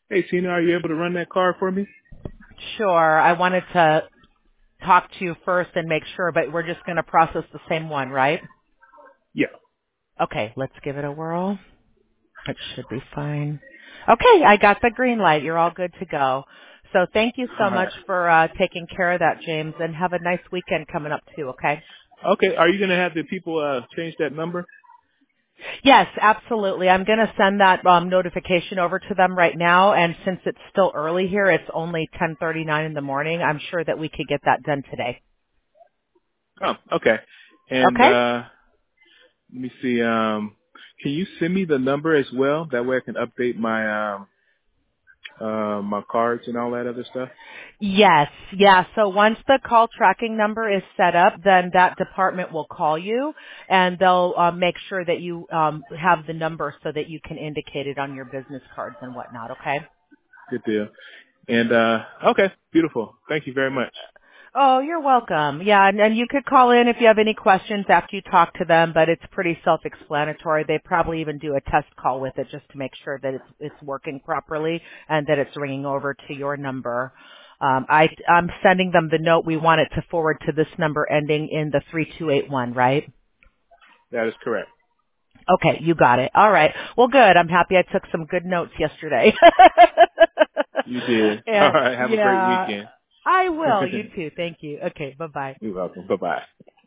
Hey, Tina, are you able to run that card for me? Sure. I wanted to talk to you first and make sure, but we're just going to process the same one, right? Yeah. Okay, let's give it a whirl. It should be fine. Okay, I got the green light. You're all good to go. So thank you All so much right. for taking care of that, James, and have a nice weekend coming up too, okay? Okay. Are you going to have the people change that number? Yes, absolutely. I'm going to send that notification over to them right now, and since it's still early here, it's only 10:39 in the morning. I'm sure that we could get that done today. Oh, okay. And Okay? let me see. Can you send me the number as well? That way I can update my my cards and all that other stuff. Yes, yeah. So once the call tracking number is set up, then that department will call you, and they'll make sure that you have the number so that you can indicate it on your business cards and whatnot. Okay. Good deal. And okay, beautiful. Thank you very much. Oh, you're welcome. Yeah, and you could call in if you have any questions after you talk to them, but it's pretty self-explanatory. They probably even do a test call with it just to make sure that it's working properly and that it's ringing over to your number. I'm sending them the note. We want it to forward to this number ending in the 3281, right? That is correct. Okay, you got it. All right. Well, good. I'm happy I took some good notes yesterday. You did. All And right. Have a great yeah, weekend. I will. You too. Thank you. Okay, bye-bye. You're welcome. Bye bye.